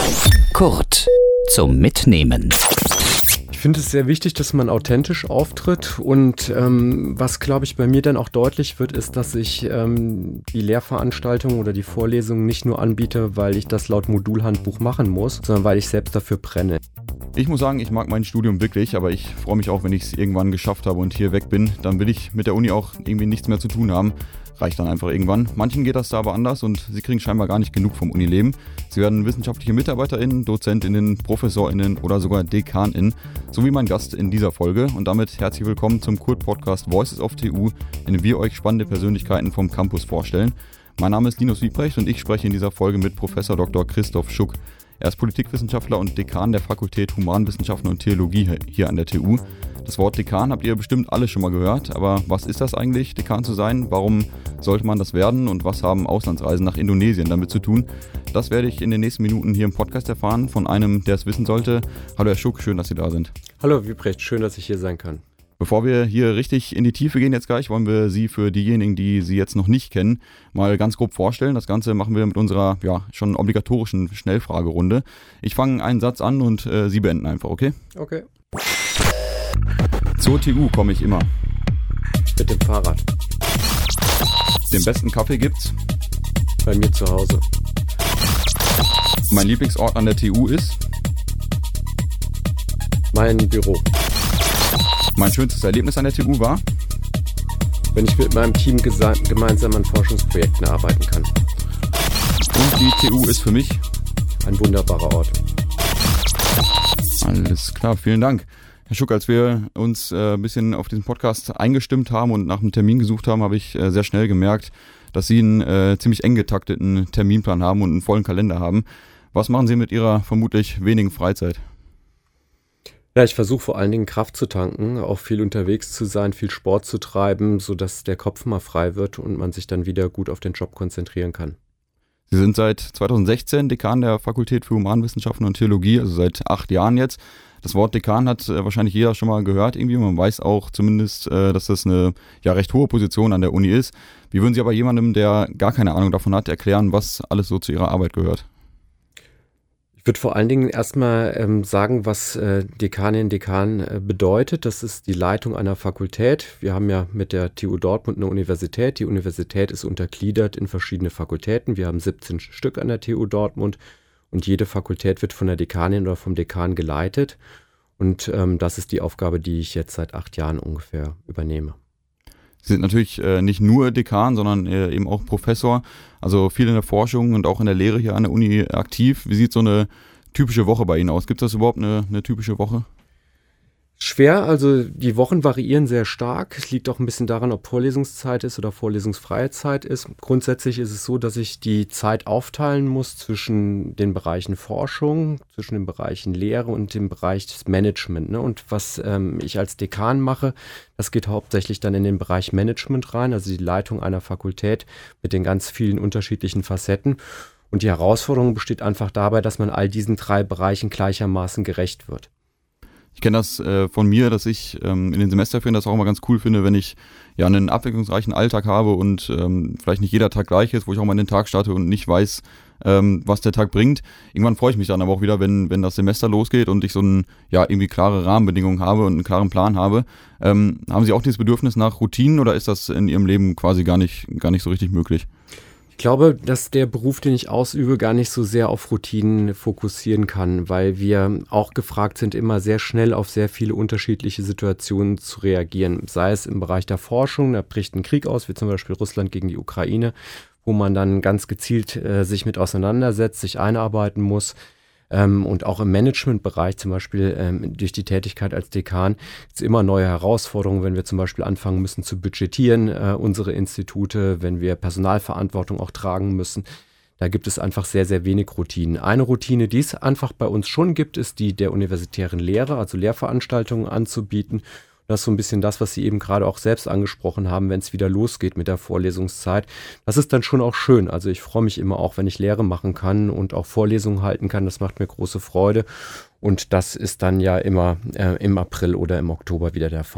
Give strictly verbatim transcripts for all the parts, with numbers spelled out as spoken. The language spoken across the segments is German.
Kurt zum Mitnehmen. Ich finde es sehr wichtig, dass man authentisch auftritt und ähm, was, glaube ich, bei mir dann auch deutlich wird, ist, dass ich ähm, die Lehrveranstaltung oder die Vorlesung nicht nur anbiete, weil ich das laut Modulhandbuch machen muss, sondern weil ich selbst dafür brenne. Ich muss sagen, ich mag mein Studium wirklich, aber ich freue mich auch, wenn ich es irgendwann geschafft habe und hier weg bin. Dann will ich mit der Uni auch irgendwie nichts mehr zu tun haben. Reicht dann einfach irgendwann. Manchen geht das da aber anders und sie kriegen scheinbar gar nicht genug vom Unileben. Sie werden wissenschaftliche MitarbeiterInnen, DozentInnen, ProfessorInnen oder sogar DekanInnen, so wie mein Gast in dieser Folge. Und damit herzlich willkommen zum Kurt-Podcast Voices of T U, in dem wir euch spannende Persönlichkeiten vom Campus vorstellen. Mein Name ist Linus Wiebrecht und ich spreche in dieser Folge mit Professor Doktor Christoph Schuck. Er ist Politikwissenschaftler und Dekan der Fakultät Humanwissenschaften und Theologie hier an der T U. Das Wort Dekan habt ihr bestimmt alle schon mal gehört, aber was ist das eigentlich, Dekan zu sein? Warum sollte man das werden und was haben Auslandsreisen nach Indonesien damit zu tun? Das werde ich in den nächsten Minuten hier im Podcast erfahren von einem, der es wissen sollte. Hallo Herr Schuck, schön, dass Sie da sind. Hallo Wiebrecht, schön, dass ich hier sein kann. Bevor wir hier richtig in die Tiefe gehen jetzt gleich, wollen wir Sie für diejenigen, die Sie jetzt noch nicht kennen, mal ganz grob vorstellen. Das Ganze machen wir mit unserer ja schon obligatorischen Schnellfragerunde. Ich fange einen Satz an und äh, Sie beenden einfach, okay? Okay. Zur T U komme ich immer. Mit dem Fahrrad. Den besten Kaffee gibt's bei mir zu Hause. Mein Lieblingsort an der T U ist mein Büro. Mein schönstes Erlebnis an der T U war, wenn ich mit meinem Team gesa- gemeinsam an Forschungsprojekten arbeiten kann. Und die T U ist für mich ein wunderbarer Ort. Alles klar, vielen Dank. Herr Schuck, als wir uns äh, ein bisschen auf diesen Podcast eingestimmt haben und nach einem Termin gesucht haben, habe ich äh, sehr schnell gemerkt, dass Sie einen äh, ziemlich eng getakteten Terminplan haben und einen vollen Kalender haben. Was machen Sie mit Ihrer vermutlich wenigen Freizeit? Ja, ich versuche vor allen Dingen Kraft zu tanken, auch viel unterwegs zu sein, viel Sport zu treiben, sodass der Kopf mal frei wird und man sich dann wieder gut auf den Job konzentrieren kann. Sie sind seit zweitausendsechzehn Dekan der Fakultät für Humanwissenschaften und Theologie, also seit acht Jahren jetzt. Das Wort Dekan hat äh, wahrscheinlich jeder schon mal gehört irgendwie. Man weiß auch zumindest, äh, dass das eine ja, recht hohe Position an der Uni ist. Wie würden Sie aber jemandem, der gar keine Ahnung davon hat, erklären, was alles so zu Ihrer Arbeit gehört? Ich würde vor allen Dingen erstmal ähm, sagen, was äh, Dekanin, Dekan äh, bedeutet. Das ist die Leitung einer Fakultät. Wir haben ja mit der T U Dortmund eine Universität. Die Universität ist untergliedert in verschiedene Fakultäten. Wir haben siebzehn Stück an der T U Dortmund und jede Fakultät wird von der Dekanin oder vom Dekan geleitet. Und ähm, das ist die Aufgabe, die ich jetzt seit acht Jahren ungefähr übernehme. Sie sind natürlich äh, nicht nur Dekan, sondern äh, eben auch Professor, also viel in der Forschung und auch in der Lehre hier an der Uni aktiv. Wie sieht so eine typische Woche bei Ihnen aus? Gibt es das überhaupt eine, eine typische Woche? Schwer, also die Wochen variieren sehr stark. Es liegt auch ein bisschen daran, ob Vorlesungszeit ist oder vorlesungsfreie Zeit ist. Grundsätzlich ist es so, dass ich die Zeit aufteilen muss zwischen den Bereichen Forschung, zwischen den Bereichen Lehre und dem Bereich des Management. Ne? Und was ähm, ich als Dekan mache, das geht hauptsächlich dann in den Bereich Management rein, also die Leitung einer Fakultät mit den ganz vielen unterschiedlichen Facetten. Und die Herausforderung besteht einfach dabei, dass man all diesen drei Bereichen gleichermaßen gerecht wird. Ich kenne das äh, von mir, dass ich ähm, in den Semesterferien das auch immer ganz cool finde, wenn ich ja einen abwechslungsreichen Alltag habe und ähm, vielleicht nicht jeder Tag gleich ist, wo ich auch mal in den Tag starte und nicht weiß, ähm, was der Tag bringt. Irgendwann freue ich mich dann aber auch wieder, wenn wenn das Semester losgeht und ich so ein, ja, irgendwie klare Rahmenbedingungen habe und einen klaren Plan habe. Ähm, haben Sie auch dieses Bedürfnis nach Routinen oder ist das in Ihrem Leben quasi gar nicht, gar nicht so richtig möglich? Ich glaube, dass der Beruf, den ich ausübe, gar nicht so sehr auf Routinen fokussieren kann, weil wir auch gefragt sind, immer sehr schnell auf sehr viele unterschiedliche Situationen zu reagieren. Sei es im Bereich der Forschung, da bricht ein Krieg aus, wie zum Beispiel Russland gegen die Ukraine, wo man dann ganz gezielt äh, sich mit auseinandersetzt, sich einarbeiten muss. Ähm, und auch im Managementbereich, zum Beispiel ähm, durch die Tätigkeit als Dekan, gibt es immer neue Herausforderungen, wenn wir zum Beispiel anfangen müssen zu budgetieren, äh, unsere Institute, wenn wir Personalverantwortung auch tragen müssen. Da gibt es einfach sehr, sehr wenig Routinen. Eine Routine, die es einfach bei uns schon gibt, ist die der universitären Lehre, also Lehrveranstaltungen anzubieten. Das ist so ein bisschen das, was Sie eben gerade auch selbst angesprochen haben, wenn es wieder losgeht mit der Vorlesungszeit. Das ist dann schon auch schön. Also ich freue mich immer auch, wenn ich Lehre machen kann und auch Vorlesungen halten kann. Das macht mir große Freude. Und das ist dann ja immer äh, im April oder im Oktober wieder der Fall.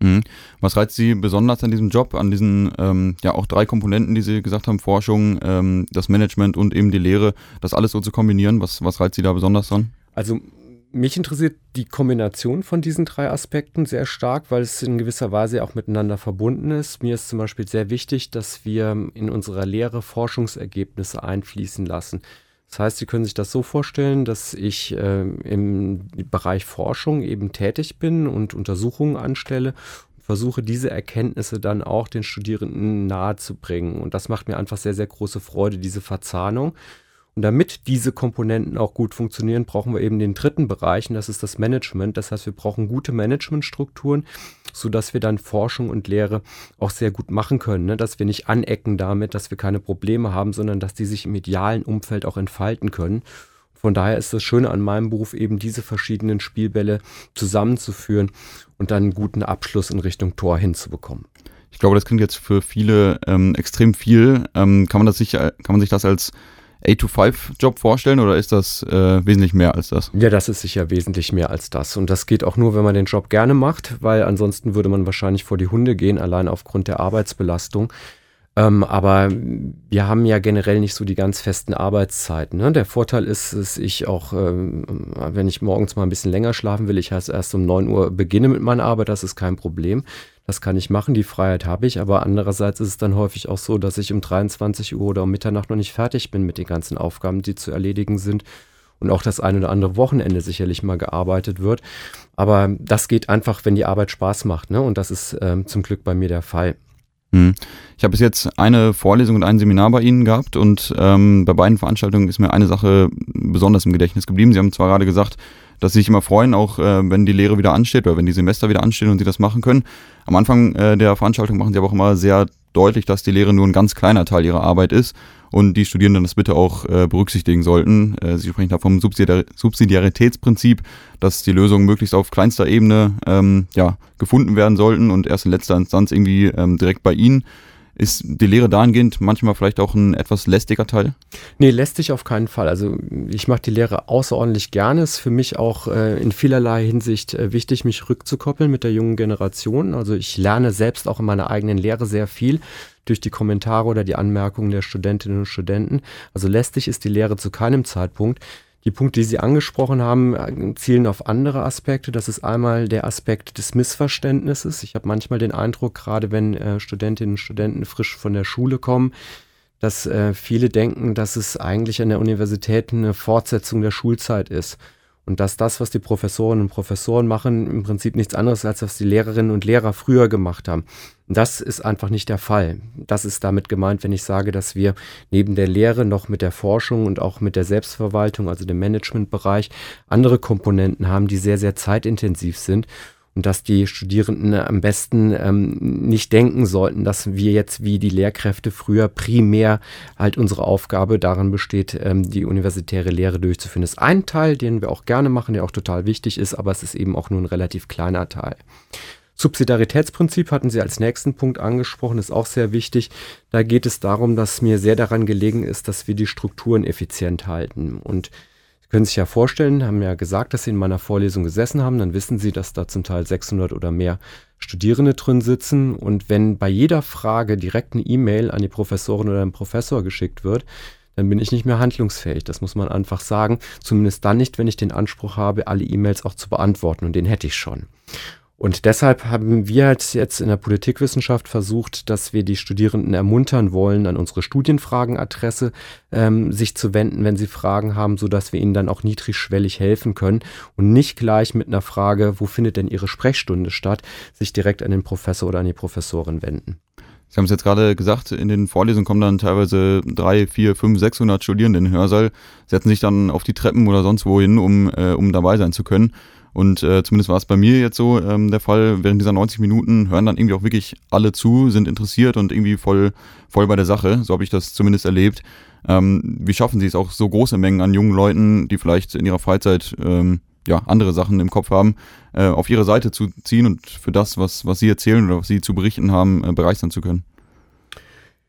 Mhm. Was reizt Sie besonders an diesem Job, an diesen ähm, ja auch drei Komponenten, die Sie gesagt haben, Forschung, ähm, das Management und eben die Lehre, das alles so zu kombinieren? Was, was reizt Sie da besonders dran? Also mich interessiert die Kombination von diesen drei Aspekten sehr stark, weil es in gewisser Weise auch miteinander verbunden ist. Mir ist zum Beispiel sehr wichtig, dass wir in unserer Lehre Forschungsergebnisse einfließen lassen. Das heißt, Sie können sich das so vorstellen, dass ich äh, im Bereich Forschung eben tätig bin und Untersuchungen anstelle und versuche, diese Erkenntnisse dann auch den Studierenden nahezubringen. Und das macht mir einfach sehr, sehr große Freude, diese Verzahnung. Und damit diese Komponenten auch gut funktionieren, brauchen wir eben den dritten Bereich, und das ist das Management. Das heißt, wir brauchen gute Managementstrukturen, sodass wir dann Forschung und Lehre auch sehr gut machen können, ne? Dass wir nicht anecken damit, dass wir keine Probleme haben, sondern dass die sich im idealen Umfeld auch entfalten können. Von daher ist das Schöne an meinem Beruf eben, diese verschiedenen Spielbälle zusammenzuführen und dann einen guten Abschluss in Richtung Tor hinzubekommen. Ich glaube, das klingt jetzt für viele ähm, extrem viel. Ähm, kann man das sich, kann man sich das als eight to five Job vorstellen oder ist das äh, wesentlich mehr als das? Ja, das ist sicher wesentlich mehr als das. Und das geht auch nur, wenn man den Job gerne macht, weil ansonsten würde man wahrscheinlich vor die Hunde gehen, allein aufgrund der Arbeitsbelastung. Ähm, aber wir haben ja generell nicht so die ganz festen Arbeitszeiten. Ne? Der Vorteil ist, dass ich auch, ähm, wenn ich morgens mal ein bisschen länger schlafen will, ich heißt erst um neun Uhr beginne mit meiner Arbeit, das ist kein Problem. Das kann ich machen, die Freiheit habe ich, aber andererseits ist es dann häufig auch so, dass ich um dreiundzwanzig Uhr oder um Mitternacht noch nicht fertig bin mit den ganzen Aufgaben, die zu erledigen sind und auch das ein oder andere Wochenende sicherlich mal gearbeitet wird. Aber das geht einfach, wenn die Arbeit Spaß macht, ne? Und das ist ähm, zum Glück bei mir der Fall. Ich habe bis jetzt eine Vorlesung und ein Seminar bei Ihnen gehabt und ähm, bei beiden Veranstaltungen ist mir eine Sache besonders im Gedächtnis geblieben. Sie haben zwar gerade gesagt, dass Sie sich immer freuen, auch äh, wenn die Lehre wieder ansteht oder wenn die Semester wieder anstehen und Sie das machen können. Am Anfang äh, der Veranstaltung machen Sie aber auch immer sehr deutlich, dass die Lehre nur ein ganz kleiner Teil Ihrer Arbeit ist und die Studierenden das bitte auch äh, berücksichtigen sollten. Äh, Sie sprechen da vom Subsidiar- Subsidiaritätsprinzip, dass die Lösungen möglichst auf kleinster Ebene ähm, ja, gefunden werden sollten und erst in letzter Instanz irgendwie ähm, direkt bei Ihnen. Ist die Lehre dahingehend manchmal vielleicht auch ein etwas lästiger Teil? Nee, lästig auf keinen Fall. Also ich mache die Lehre außerordentlich gerne. Es ist für mich auch äh, in vielerlei Hinsicht äh, wichtig, mich rückzukoppeln mit der jungen Generation. Also ich lerne selbst auch in meiner eigenen Lehre sehr viel durch die Kommentare oder die Anmerkungen der Studentinnen und Studenten. Also lästig ist die Lehre zu keinem Zeitpunkt. Die Punkte, die Sie angesprochen haben, zielen auf andere Aspekte. Das ist einmal der Aspekt des Missverständnisses. Ich habe manchmal den Eindruck, gerade wenn äh, Studentinnen und Studenten frisch von der Schule kommen, dass äh, viele denken, dass es eigentlich an der Universität eine Fortsetzung der Schulzeit ist. Und dass das, was die Professorinnen und Professoren machen, im Prinzip nichts anderes als was die Lehrerinnen und Lehrer früher gemacht haben. Das ist einfach nicht der Fall. Das ist damit gemeint, wenn ich sage, dass wir neben der Lehre noch mit der Forschung und auch mit der Selbstverwaltung, also dem Managementbereich, andere Komponenten haben, die sehr, sehr zeitintensiv sind. Und dass die Studierenden am besten ähm, nicht denken sollten, dass wir jetzt wie die Lehrkräfte früher primär halt unsere Aufgabe darin besteht, ähm, die universitäre Lehre durchzuführen. Das ist ein Teil, den wir auch gerne machen, der auch total wichtig ist, aber es ist eben auch nur ein relativ kleiner Teil. Subsidiaritätsprinzip hatten Sie als nächsten Punkt angesprochen, ist auch sehr wichtig. Da geht es darum, dass mir sehr daran gelegen ist, dass wir die Strukturen effizient halten. Und können sich ja vorstellen, haben ja gesagt, dass Sie in meiner Vorlesung gesessen haben, dann wissen Sie, dass da zum Teil sechshundert oder mehr Studierende drin sitzen. Und wenn bei jeder Frage direkt eine E-Mail an die Professorin oder den Professor geschickt wird, dann bin ich nicht mehr handlungsfähig. Das muss man einfach sagen. Zumindest dann nicht, wenn ich den Anspruch habe, alle E-Mails auch zu beantworten. Und den hätte ich schon. Und deshalb haben wir halt jetzt in der Politikwissenschaft versucht, dass wir die Studierenden ermuntern wollen, an unsere Studienfragenadresse ähm, sich zu wenden, wenn sie Fragen haben, sodass wir ihnen dann auch niedrigschwellig helfen können und nicht gleich mit einer Frage, wo findet denn Ihre Sprechstunde statt, sich direkt an den Professor oder an die Professorin wenden. Sie haben es jetzt gerade gesagt, in den Vorlesungen kommen dann teilweise drei, vier, fünf, sechshundert Studierende in den Hörsaal, setzen sich dann auf die Treppen oder sonst wo hin, um, äh, um dabei sein zu können. Und äh, zumindest war es bei mir jetzt so ähm, der Fall, während dieser neunzig Minuten hören dann irgendwie auch wirklich alle zu, sind interessiert und irgendwie voll, voll bei der Sache. So habe ich das zumindest erlebt. Ähm, wie schaffen Sie es auch, so große Mengen an jungen Leuten, die vielleicht in ihrer Freizeit ähm, ja, andere Sachen im Kopf haben, äh, auf ihre Seite zu ziehen und für das, was, was Sie erzählen oder was Sie zu berichten haben, äh, begeistern zu können?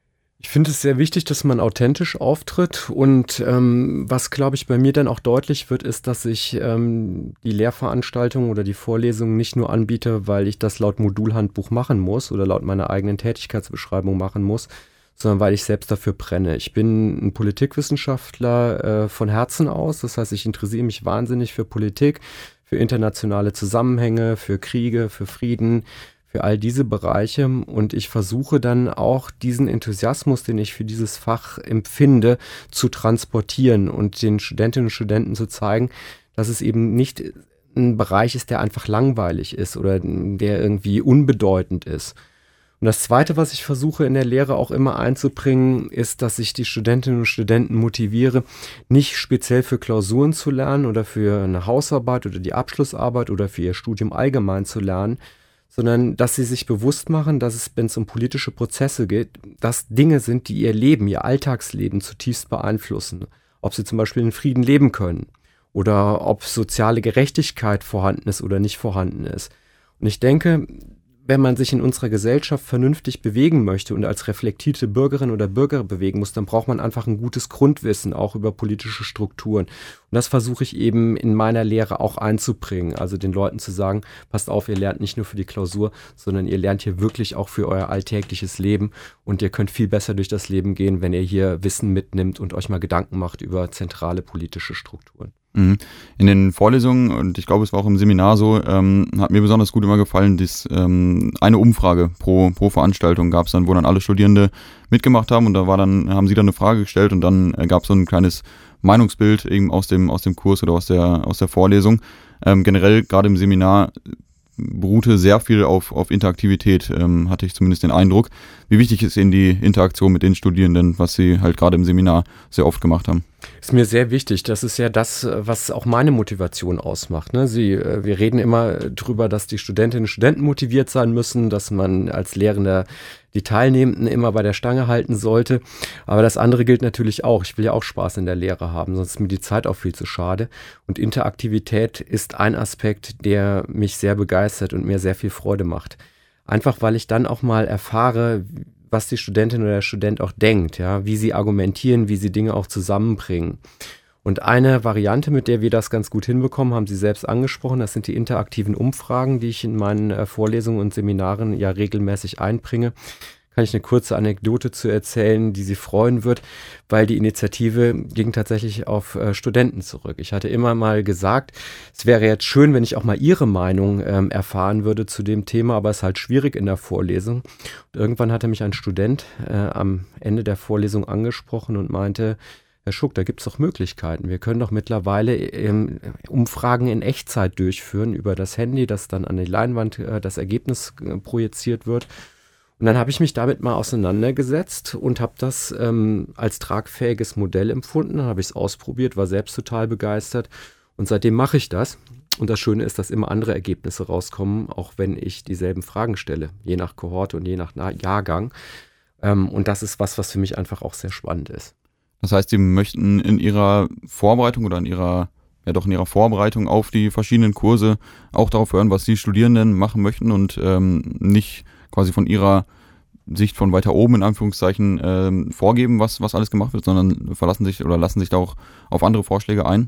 Ich finde es sehr wichtig, dass man authentisch auftritt und ähm, was, glaube ich, bei mir dann auch deutlich wird, ist, dass ich ähm, die Lehrveranstaltung oder die Vorlesung nicht nur anbiete, weil ich das laut Modulhandbuch machen muss oder laut meiner eigenen Tätigkeitsbeschreibung machen muss, sondern weil ich selbst dafür brenne. Ich bin ein Politikwissenschaftler äh, von Herzen aus, das heißt, ich interessiere mich wahnsinnig für Politik, für internationale Zusammenhänge, für Kriege, für Frieden, für all diese Bereiche und ich versuche dann auch diesen Enthusiasmus, den ich für dieses Fach empfinde, zu transportieren und den Studentinnen und Studenten zu zeigen, dass es eben nicht ein Bereich ist, der einfach langweilig ist oder der irgendwie unbedeutend ist. Und das Zweite, was ich versuche in der Lehre auch immer einzubringen, ist, dass ich die Studentinnen und Studenten motiviere, nicht speziell für Klausuren zu lernen oder für eine Hausarbeit oder die Abschlussarbeit oder für ihr Studium allgemein zu lernen, sondern dass sie sich bewusst machen, dass es, wenn es um politische Prozesse geht, dass Dinge sind, die ihr Leben, ihr Alltagsleben zutiefst beeinflussen. Ob sie zum Beispiel in Frieden leben können oder ob soziale Gerechtigkeit vorhanden ist oder nicht vorhanden ist. Und ich denke, wenn man sich in unserer Gesellschaft vernünftig bewegen möchte und als reflektierte Bürgerin oder Bürger bewegen muss, dann braucht man einfach ein gutes Grundwissen, auch über politische Strukturen. Und das versuche ich eben in meiner Lehre auch einzubringen. Also den Leuten zu sagen, passt auf, ihr lernt nicht nur für die Klausur, sondern ihr lernt hier wirklich auch für euer alltägliches Leben. Und ihr könnt viel besser durch das Leben gehen, wenn ihr hier Wissen mitnimmt und euch mal Gedanken macht über zentrale politische Strukturen. In den Vorlesungen, und ich glaube, es war auch im Seminar so, ähm, hat mir besonders gut immer gefallen, dass ähm, eine Umfrage pro, pro Veranstaltung gab es dann, wo dann alle Studierende mitgemacht haben und da war dann, haben sie dann eine Frage gestellt und dann äh, gab es so ein kleines Meinungsbild eben aus dem, aus dem Kurs oder aus der, aus der Vorlesung. Ähm, generell, gerade im Seminar, beruhte sehr viel auf, auf Interaktivität, ähm, hatte ich zumindest den Eindruck. Wie wichtig ist Ihnen die Interaktion mit den Studierenden, was Sie halt gerade im Seminar sehr oft gemacht haben? Ist mir sehr wichtig. Das ist ja das, was auch meine Motivation ausmacht. Ne? Sie, wir reden immer drüber, dass die Studentinnen und Studenten motiviert sein müssen, dass man als Lehrender die Teilnehmenden immer bei der Stange halten sollte. Aber das andere gilt natürlich auch. Ich will ja auch Spaß in der Lehre haben, sonst ist mir die Zeit auch viel zu schade. Und Interaktivität ist ein Aspekt, der mich sehr begeistert und mir sehr viel Freude macht. Einfach, weil ich dann auch mal erfahre, was die Studentin oder der Student auch denkt, ja, wie sie argumentieren, wie sie Dinge auch zusammenbringen. Und eine Variante, mit der wir das ganz gut hinbekommen, haben Sie selbst angesprochen, das sind die interaktiven Umfragen, die ich in meinen äh, Vorlesungen und Seminaren ja regelmäßig einbringe. Kann ich eine kurze Anekdote zu erzählen, die Sie freuen wird, weil die Initiative ging tatsächlich auf äh, Studenten zurück. Ich hatte immer mal gesagt, es wäre jetzt schön, wenn ich auch mal Ihre Meinung ähm, erfahren würde zu dem Thema, aber es ist halt schwierig in der Vorlesung. Und irgendwann hatte mich ein Student äh, am Ende der Vorlesung angesprochen und meinte, Herr Schuck, da gibt es doch Möglichkeiten. Wir können doch mittlerweile ähm, Umfragen in Echtzeit durchführen über das Handy, das dann an die Leinwand äh, das Ergebnis äh, projiziert wird. Und dann habe ich mich damit mal auseinandergesetzt und habe das ähm, als tragfähiges Modell empfunden. Dann habe ich es ausprobiert, war selbst total begeistert und seitdem mache ich das. Und das Schöne ist, dass immer andere Ergebnisse rauskommen, auch wenn ich dieselben Fragen stelle, je nach Kohorte und je nach Jahrgang. Ähm, und das ist was, was für mich einfach auch sehr spannend ist. Das heißt, Sie möchten in Ihrer Vorbereitung oder in Ihrer, ja doch in Ihrer Vorbereitung auf die verschiedenen Kurse auch darauf hören, was die Studierenden machen möchten und ähm, nicht quasi von Ihrer Sicht von weiter oben in Anführungszeichen ähm, vorgeben, was, was alles gemacht wird, sondern verlassen sich oder lassen sich da auch auf andere Vorschläge ein?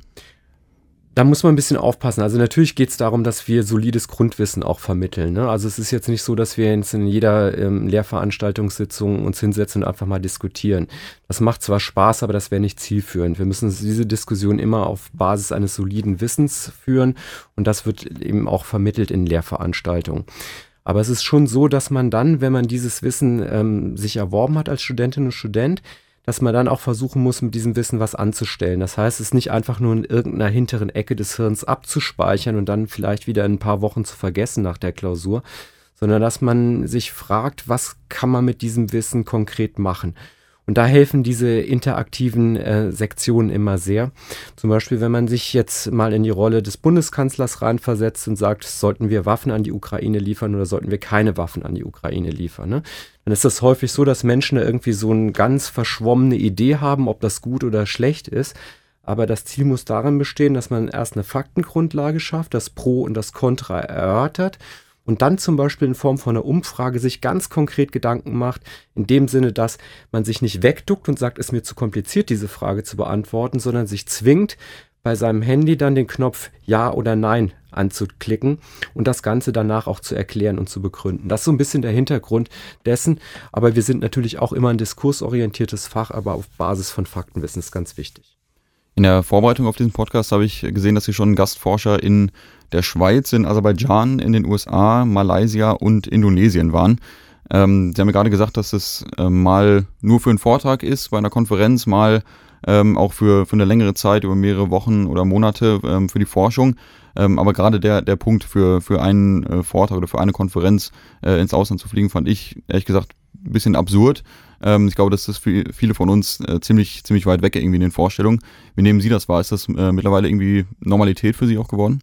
Da muss man ein bisschen aufpassen. Also natürlich geht es darum, dass wir solides Grundwissen auch vermitteln. Ne? Also es ist jetzt nicht so, dass wir jetzt in jeder ähm, Lehrveranstaltungssitzung uns hinsetzen und einfach mal diskutieren. Das macht zwar Spaß, aber das wäre nicht zielführend. Wir müssen diese Diskussion immer auf Basis eines soliden Wissens führen und das wird eben auch vermittelt in Lehrveranstaltungen. Aber es ist schon so, dass man dann, wenn man dieses Wissen ähm, sich erworben hat als Studentin und Student, dass man dann auch versuchen muss, mit diesem Wissen was anzustellen. Das heißt, es ist nicht einfach nur in irgendeiner hinteren Ecke des Hirns abzuspeichern und dann vielleicht wieder in ein paar Wochen zu vergessen nach der Klausur, sondern dass man sich fragt, was kann man mit diesem Wissen konkret machen? Und da helfen diese interaktiven äh, Sektionen immer sehr. Zum Beispiel, wenn man sich jetzt mal in die Rolle des Bundeskanzlers reinversetzt und sagt, sollten wir Waffen an die Ukraine liefern oder sollten wir keine Waffen an die Ukraine liefern, ne? Dann ist das häufig so, dass Menschen da irgendwie so eine ganz verschwommene Idee haben, ob das gut oder schlecht ist. Aber das Ziel muss darin bestehen, dass man erst eine Faktengrundlage schafft, das Pro und das Contra erörtert und dann zum Beispiel in Form von einer Umfrage sich ganz konkret Gedanken macht, in dem Sinne, dass man sich nicht wegduckt und sagt, es ist mir zu kompliziert, diese Frage zu beantworten, sondern sich zwingt, bei seinem Handy dann den Knopf Ja oder Nein anzuklicken und das Ganze danach auch zu erklären und zu begründen. Das ist so ein bisschen der Hintergrund dessen, aber wir sind natürlich auch immer ein diskursorientiertes Fach, aber auf Basis von Faktenwissen ist ganz wichtig. In der Vorbereitung auf diesen Podcast habe ich gesehen, dass Sie schon Gastforscher in der Schweiz, in Aserbaidschan, in den U S A, Malaysia und Indonesien waren. Ähm, Sie haben mir gerade gesagt, dass es äh, mal nur für einen Vortrag ist, bei einer Konferenz, mal ähm, auch für, für eine längere Zeit, über mehrere Wochen oder Monate ähm, für die Forschung. Ähm, aber gerade der, der Punkt für, für einen äh, Vortrag oder für eine Konferenz äh, ins Ausland zu fliegen, fand ich ehrlich gesagt ein bisschen absurd. Ähm, ich glaube, das ist für viele von uns äh, ziemlich, ziemlich weit weg irgendwie in den Vorstellungen. Wie nehmen Sie das wahr? Ist das äh, mittlerweile irgendwie Normalität für Sie auch geworden?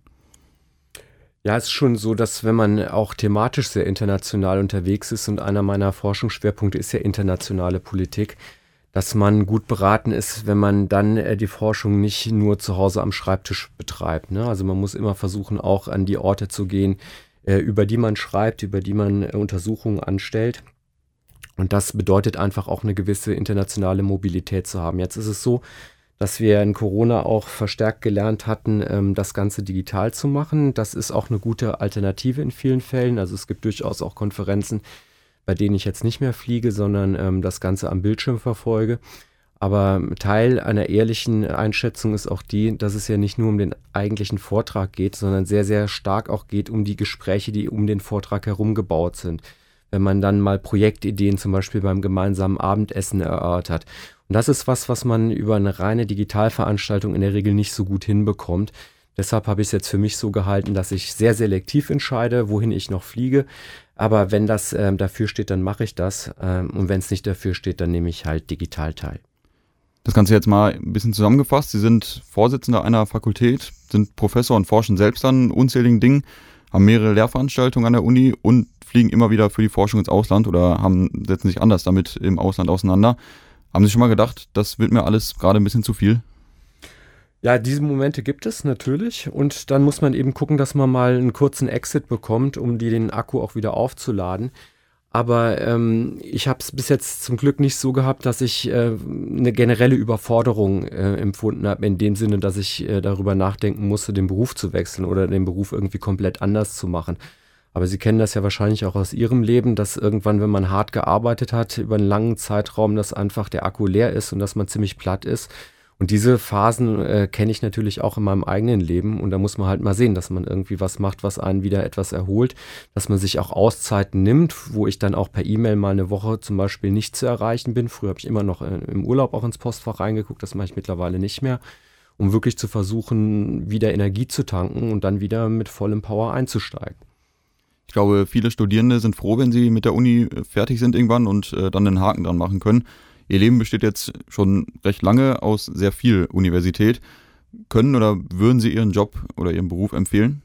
Ja, es ist schon so, dass wenn man auch thematisch sehr international unterwegs ist und einer meiner Forschungsschwerpunkte ist ja internationale Politik, dass man gut beraten ist, wenn man dann äh, die Forschung nicht nur zu Hause am Schreibtisch betreibt, ne? Also man muss immer versuchen, auch an die Orte zu gehen, äh, über die man schreibt, über die man äh, Untersuchungen anstellt. Und das bedeutet einfach auch eine gewisse internationale Mobilität zu haben. Jetzt ist es so, dass wir in Corona auch verstärkt gelernt hatten, ähm, das Ganze digital zu machen. Das ist auch eine gute Alternative in vielen Fällen. Also es gibt durchaus auch Konferenzen, bei denen ich jetzt nicht mehr fliege, sondern ähm, das Ganze am Bildschirm verfolge. Aber Teil einer ehrlichen Einschätzung ist auch die, dass es ja nicht nur um den eigentlichen Vortrag geht, sondern sehr, sehr stark auch geht um die Gespräche, die um den Vortrag herum gebaut sind. Wenn man dann mal Projektideen zum Beispiel beim gemeinsamen Abendessen erörtert. Und das ist was, was man über eine reine Digitalveranstaltung in der Regel nicht so gut hinbekommt. Deshalb habe ich es jetzt für mich so gehalten, dass ich sehr selektiv entscheide, wohin ich noch fliege. Aber wenn das ähm, dafür steht, dann mache ich das. Ähm, und wenn es nicht dafür steht, dann nehme ich halt digital teil. Das Ganze jetzt mal ein bisschen zusammengefasst. Sie sind Vorsitzender einer Fakultät, sind Professor und forschen selbst an unzähligen Dingen, haben mehrere Lehrveranstaltungen an der Uni und fliegen immer wieder für die Forschung ins Ausland oder haben, setzen sich anders damit im Ausland auseinander. Haben Sie schon mal gedacht, das wird mir alles gerade ein bisschen zu viel? Ja, diese Momente gibt es natürlich und dann muss man eben gucken, dass man mal einen kurzen Exit bekommt, um die, den Akku auch wieder aufzuladen. Aber ähm, ich habe es bis jetzt zum Glück nicht so gehabt, dass ich äh, eine generelle Überforderung äh, empfunden habe, in dem Sinne, dass ich äh, darüber nachdenken musste, den Beruf zu wechseln oder den Beruf irgendwie komplett anders zu machen. Aber Sie kennen das ja wahrscheinlich auch aus Ihrem Leben, dass irgendwann, wenn man hart gearbeitet hat, über einen langen Zeitraum, dass einfach der Akku leer ist und dass man ziemlich platt ist. Und diese Phasen äh, kenne ich natürlich auch in meinem eigenen Leben. Und da muss man halt mal sehen, dass man irgendwie was macht, was einen wieder etwas erholt, dass man sich auch Auszeiten nimmt, wo ich dann auch per E-Mail mal eine Woche zum Beispiel nicht zu erreichen bin. Früher habe ich immer noch äh, im Urlaub auch ins Postfach reingeguckt, das mache ich mittlerweile nicht mehr, um wirklich zu versuchen, wieder Energie zu tanken und dann wieder mit vollem Power einzusteigen. Ich glaube, viele Studierende sind froh, wenn sie mit der Uni fertig sind irgendwann und äh, dann einen Haken dran machen können. Ihr Leben besteht jetzt schon recht lange aus sehr viel Universität. Können oder würden Sie Ihren Job oder Ihren Beruf empfehlen?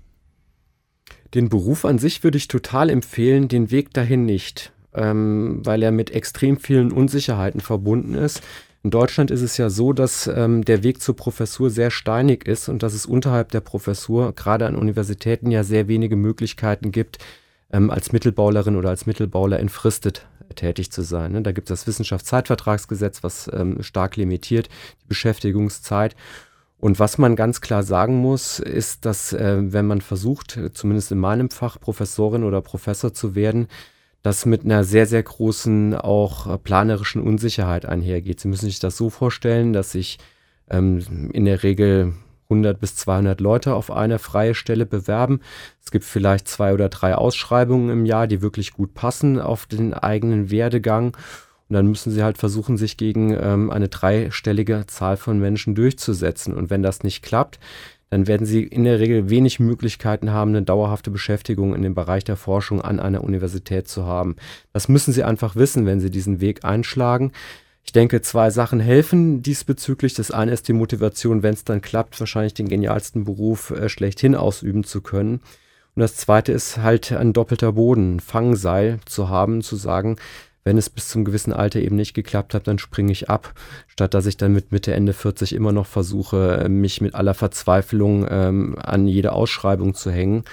Den Beruf an sich würde ich total empfehlen, den Weg dahin nicht, ähm, weil er mit extrem vielen Unsicherheiten verbunden ist. In Deutschland ist es ja so, dass ähm, der Weg zur Professur sehr steinig ist und dass es unterhalb der Professur, gerade an Universitäten, ja sehr wenige Möglichkeiten gibt, ähm, als Mittelbaulerin oder als Mittelbauler entfristet tätig zu sein. Ne? Da gibt es das Wissenschaftszeitvertragsgesetz, was ähm, stark limitiert die Beschäftigungszeit. Und was man ganz klar sagen muss, ist, dass äh, wenn man versucht, zumindest in meinem Fach Professorin oder Professor zu werden, das mit einer sehr, sehr großen auch äh, planerischen Unsicherheit einhergeht. Sie müssen sich das so vorstellen, dass sich ähm, in der Regel hundert bis zweihundert Leute auf eine freie Stelle bewerben. Es gibt vielleicht zwei oder drei Ausschreibungen im Jahr, die wirklich gut passen auf den eigenen Werdegang. Und dann müssen sie halt versuchen, sich gegen ähm, eine dreistellige Zahl von Menschen durchzusetzen. Und wenn das nicht klappt, dann werden sie in der Regel wenig Möglichkeiten haben, eine dauerhafte Beschäftigung in dem Bereich der Forschung an einer Universität zu haben. Das müssen sie einfach wissen, wenn sie diesen Weg einschlagen. Ich denke, zwei Sachen helfen diesbezüglich. Das eine ist die Motivation, wenn es dann klappt, wahrscheinlich den genialsten Beruf äh, schlechthin ausüben zu können. Und das zweite ist halt ein doppelter Boden, ein Fangseil zu haben, zu sagen, wenn es bis zum gewissen Alter eben nicht geklappt hat, dann springe ich ab, statt dass ich dann mit Mitte, Ende vierzig immer noch versuche, mich mit aller Verzweiflung ähm, an jede Ausschreibung zu hängen.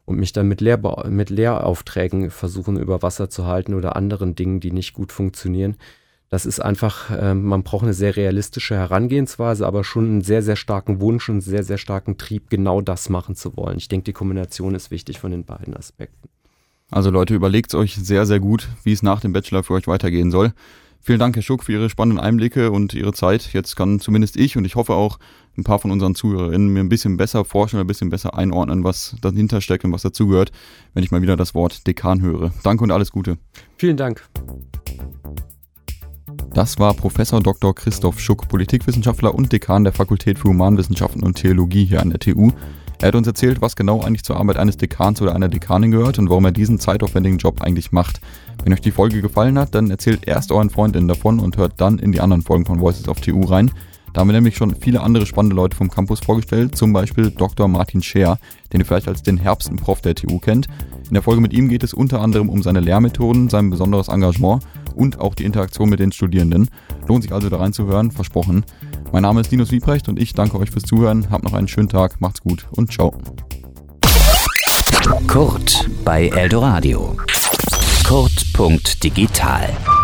und mich dann mit, Lehrba- mit Lehraufträgen versuchen, über Wasser zu halten oder anderen Dingen, die nicht gut funktionieren. Das ist einfach, äh, man braucht eine sehr realistische Herangehensweise, aber schon einen sehr, sehr starken Wunsch und einen sehr, sehr starken Trieb, genau das machen zu wollen. Ich denke, die Kombination ist wichtig von den beiden Aspekten. Also Leute, überlegt euch sehr, sehr gut, wie es nach dem Bachelor für euch weitergehen soll. Vielen Dank, Herr Schuck, für Ihre spannenden Einblicke und Ihre Zeit. Jetzt kann zumindest ich und ich hoffe auch ein paar von unseren Zuhörerinnen mir ein bisschen besser vorstellen, ein bisschen besser einordnen, was dahinter steckt und was dazugehört, wenn ich mal wieder das Wort Dekan höre. Danke und alles Gute. Vielen Dank. Das war Professor Doktor Christoph Schuck, Politikwissenschaftler und Dekan der Fakultät für Humanwissenschaften und Theologie hier an der T U. Er hat uns erzählt, was genau eigentlich zur Arbeit eines Dekans oder einer Dekanin gehört und warum er diesen zeitaufwendigen Job eigentlich macht. Wenn euch die Folge gefallen hat, dann erzählt erst euren Freundinnen davon und hört dann in die anderen Folgen von Voices of T U rein. Da haben wir nämlich schon viele andere spannende Leute vom Campus vorgestellt, zum Beispiel Doktor Martin Scheer, den ihr vielleicht als den Herbsten-Prof der T U kennt. In der Folge mit ihm geht es unter anderem um seine Lehrmethoden, sein besonderes Engagement und auch die Interaktion mit den Studierenden. Lohnt sich also da reinzuhören, versprochen. Mein Name ist Linus Wiebrecht und ich danke euch fürs Zuhören. Habt noch einen schönen Tag, macht's gut und ciao. Kurt bei Eldoradio. Kurt Punkt digital